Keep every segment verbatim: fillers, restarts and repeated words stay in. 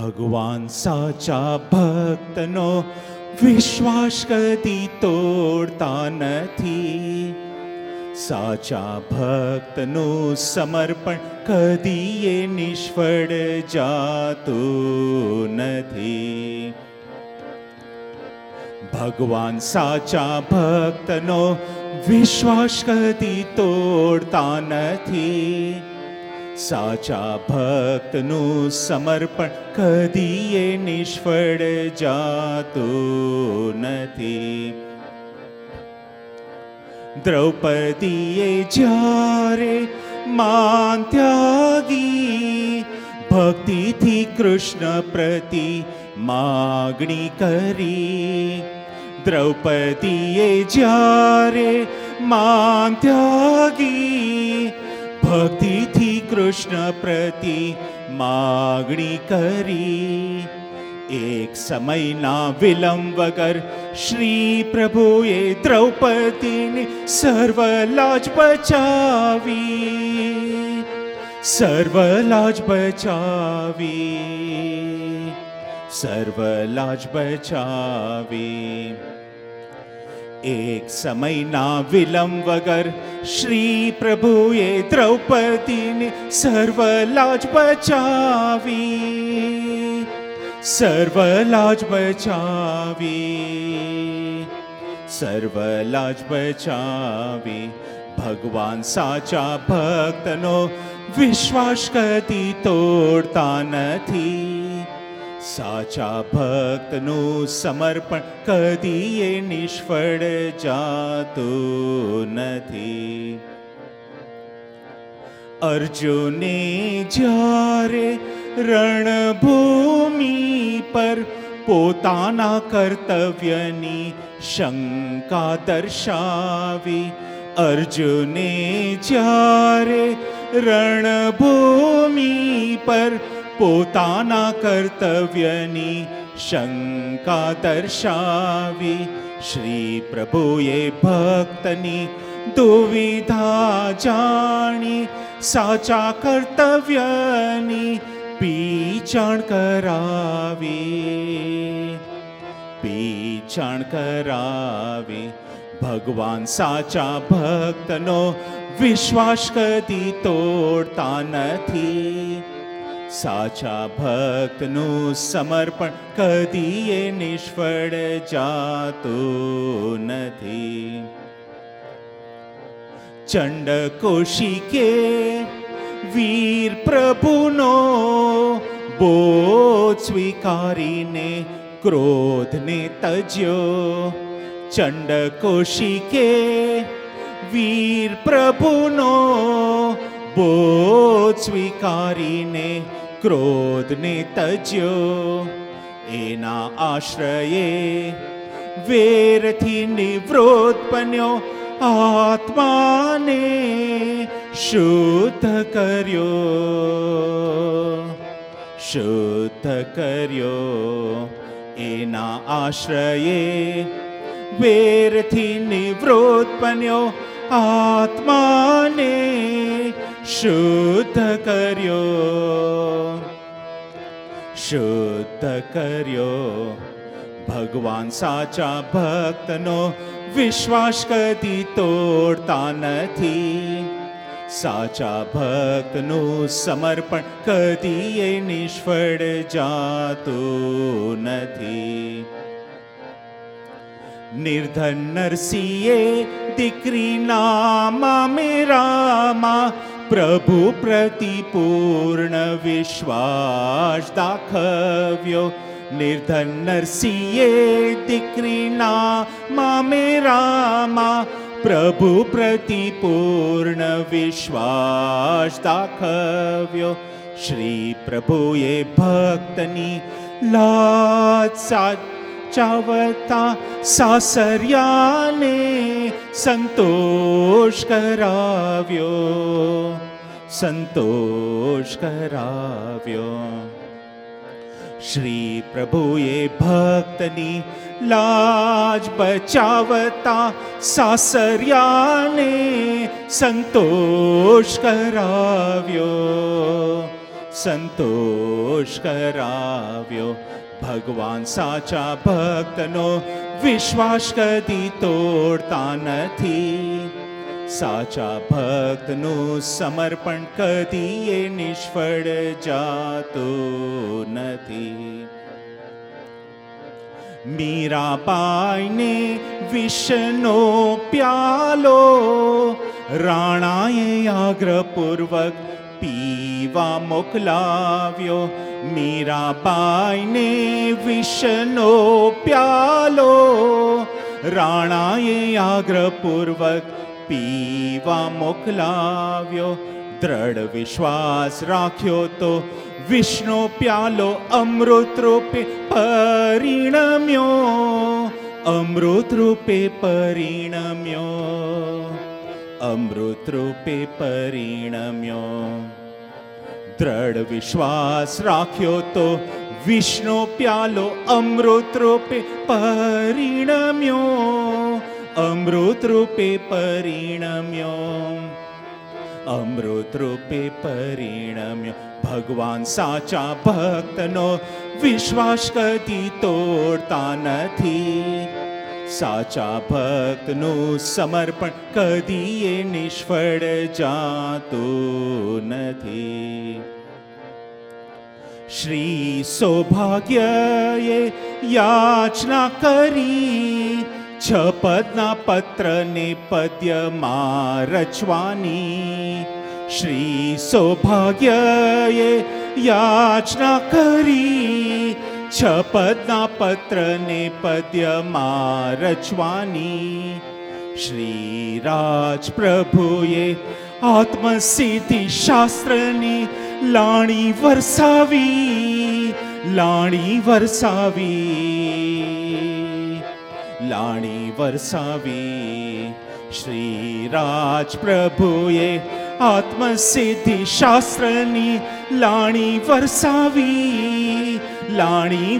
ભગવાન સાચા ભક્તનો વિશ્વાસ કદી તોડતા નથી. સાચા ભક્તનું સમર્પણ કદી એ નિષ્ફળ જાતું નથી. ભગવાન સાચા ભક્તનો વિશ્વાસ કદી તોડતા નથી. સાચા ભક્તનું સમર્પણ કદી એ નિષ્ફળ જાતું નથી. દ્રૌપદીએ જ્યારે માન ત્યાગી ભક્તિથી કૃષ્ણ પ્રતિ માગણી કરી. દ્રૌપદીએ જ્યારે માન ત્યાગી ભક્તિથી કૃષ્ણ પ્રતિ માગણી કરી. એક સમયના વિલંબ વગર શ્રી પ્રભુએ દ્રૌપદીને સર્વ લાજ બચાવી. સર્વ લાજ બચાવી. સર્વ લાજ બચાવી. એક સમયના વિલંબ વગર શ્રી પ્રભુએ દ્રૌપદીને સર્વ લાજ બચાવી. સર્વ લાજ બચાવી. સર્વ લાજ બચાવી. ભગવાન સાચા ભક્તનો વિશ્વાસ કદી તોડતા નથી. સાચા ભક્તનું સમર્પણ કદી એ નિષ્ફળ જાતું નથી. અર્જુને જ્યારે રણભૂમિ પર પોતાના કર્તવ્યની શંકા દર્શાવી. અર્જુને જ્યારે રણભૂમિ પર પોતાના કર્તવ્યની શંકા દર્શાવી. શ્રી પ્રભુએ ભક્તની દુવિધા જાણી સાચા કર્તવ્યની પીચાણ કરાવી. પીચાણ કરાવી. ભગવાન સાચા ભક્તનો વિશ્વાસ કદી તોડતા નથી. સાચા ભક્તનું સમર્પણ કદી એ નિષ્ફળ જાતું નથી. ચંડ કૌશિકે વીર પ્રભુનો બોધ સ્વીકારીને ક્રોધને તજ્યો. ચંડ કૌશિકે વીર પ્રભુનો બોધ સ્વીકારીને ક્રોધને તજ્યો. એના આશ્રયે વેરથી નિવૃત્ત બન્યો. આત્માને શુદ્ધ કર્યો. શુદ્ધ કર્યો. એના આશ્રયે વેરથી નિવૃત્ત બન્યો. આત્માને શુદ્ધ કર્યો. શુદ્ધ કર્યો. ભગવાન સાચા ભક્તનો વિશ્વાસ કદી તોડતા નથી. સાચા ભક્તનું સમર્પણ કદી એ નિષ્ફળ જાતું નથી. નિર્ધન નરસિંહે દીકરીના મામેરામાં પ્રભુ પ્રતિ પૂર્ણ વિશ્વાસ દાખવ્યો. નિર્ધન નરસિંહે દીકરીના મામેરામાં પ્રભુ પ્રતિ પૂર્ણ વિશ્વાસ દાખવ્યો. શ્રી પ્રભુએ ભક્તની લાજ સાચવતા સાસરિયાને સંતોષ કરાવ્યો. સંતોષ કરાવ્યો. શ્રી પ્રભુએ ભક્તની લાજ બચાવતા સાસરિયાને સંતોષ કરાવ્યો. સંતોષ કરાવ્યો. ભગવાન સાચા ભક્તનો વિશ્વાસ કદી તોડતા નથી. સાચા ભક્તનું સમર્પણ કદી એ નિષ્ફળ જાતું નથી. મીરાબાઈને વિષનો પ્યાલો રાણાએ આગ્રહપૂર્વક પીવા મોકલાવ્યો. મીરાબાઈને વિષનો પ્યાલો રાણાએ આગ્રહપૂર્વક પીવા મોકલાવ્યો. દ્રઢ વિશ્વાસ રાખ્યો તો વિષ્ણુ પ્યાલો અમૃત રૂપે પરિણમ્યો. અમૃત રૂપે પરિણમ્યો. અમૃત રૂપે પરિણમ્યો. દ્રઢ વિશ્વાસ રાખ્યો તો વિષ્ણુ પ્યાલો અમૃત રૂપે પરિણમ્યો. અમૃત રૂપે પરિણમ્યો. અમૃત રૂપે પરિણમ્યો. ભગવાન સાચા ભક્તનો વિશ્વાસ કદી તોડતા નથી. સાચા ભક્તનું સમર્પણ કદી એ નિષ્ફળ જાતું નથી. શ્રી સૌભાગ્યએ યાચના કરી છ પદના પત્રને પદ્યમાં રચવાની. શ્રી સૌભાગ્યએ યાચના કરી છ પદના પત્રને પદ્યમાં રચવાની. શ્રી રાજ પ્રભુએ આત્મસિદ્ધિ શાસ્ત્રની લાણી વરસાવી. લાણી વરસાવી. લાણી વરસાવી. શ્રી રાજ પ્રભુએ આત્મસિદ્ધિ શાસ્ત્રની લાણી વરસાવી. લાણી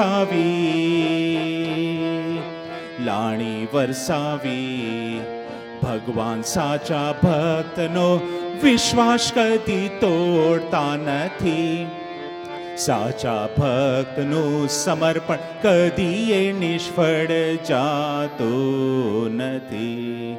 વરસાવી. લાણી વરસાવી. ભગવાન સાચા ભક્તનો વિશ્વાસ કદી તોડતા નથી. સાચા ભક્તનું સમર્પણ કદી એ નિષ્ફળ જાતું નથી.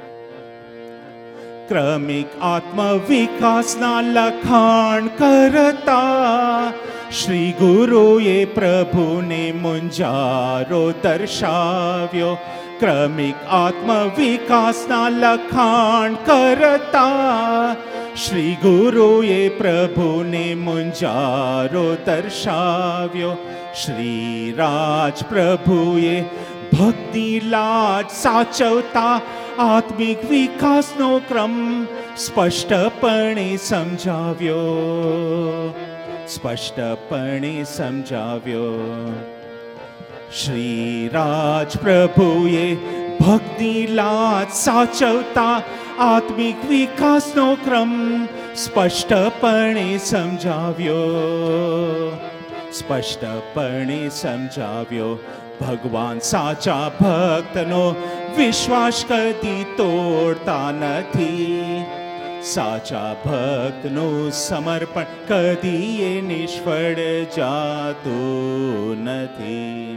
ક્રમિક આત્મવિકાસના લખાણ કરતા શ્રી ગુરુએ પ્રભુને મુંજારો દર્શાવ્યો. ક્રમિક આત્મવિકાસના લખાણ કરતા શ્રી ગુરુએ પ્રભુને મુંજારો દર્શાવ્યો. શ્રી રાજ પ્રભુએ ભક્તિ લાજ સાચવતા આત્મિક વિકાસનો ક્રમ સ્પષ્ટપણે સમજાવ્યો. સ્પષ્ટપણે સમજાવ્યો. શ્રી રાજ પ્રભુએ ભક્તિ લાજ સાચવતા આત્મિક વિકાસનો ક્રમ સ્પષ્ટપણે સમજાવ્યો. સ્પષ્ટપણે સમજાવ્યો. ભગવાન સાચા ભક્તનો વિશ્વાસ કદી તોડતા નથી. સાચા ભક્તનું સમર્પણ કદી એ નિષ્ફળ જાતું નથી.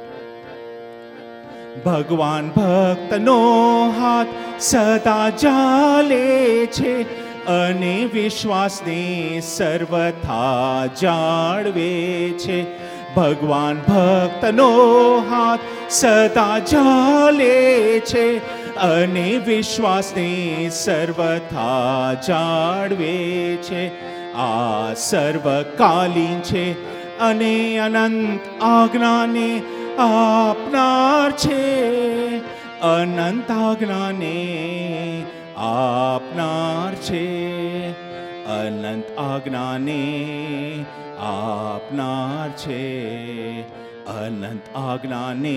ભગવાન ભક્તનો હાથ સદા ચાલે છે અને વિશ્વાસને સર્વથા જાળવે છે. ભગવાન ભક્તનો હાથ સદા ચાલે છે અને વિશ્વાસને સર્વથા જાળવે છે. આ સર્વકાલીન છે અને અનંત આજ્ઞાને આપનાર છે. અનંત આજ્ઞાને આપનાર છે. અનંત આજ્ઞાને આપનાર છે. અનંત આજ્ઞાને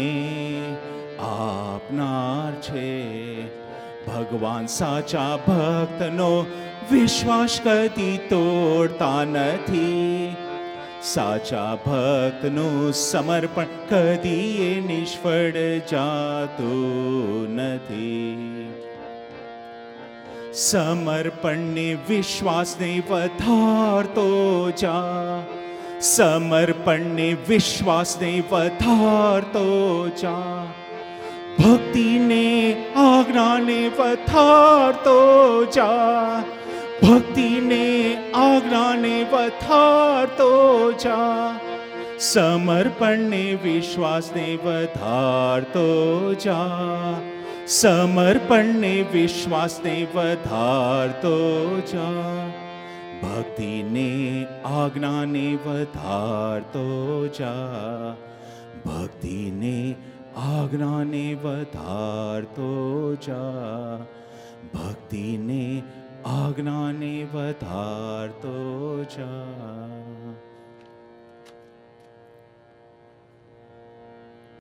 આપનાર છે. ભગવાન સાચા ભક્તનો વિશ્વાસ કદી તોડતા નથી. સાચા ભક્તનું સમર્પણ કદી એ નિષ્ફળ જાતું નથી. સમર્પણને વિશ્વાસને વધારતો જા, સમર્પણને વિશ્વાસને વધારતો જા, ભક્તિને આજ્ઞાને વધારતો જા, ભક્તિને આજ્ઞાને વધારતો જા, સમર્પણને વિશ્વાસને વધારતો જા, સમર્પણને વિશ્વાસને વધારતો જા, ભક્તિને આજ્ઞાને વધારતો જા, ભક્તિને આજ્ઞાને વધારતો જા, ભક્તિને આજ્ઞાને વધારતો જા.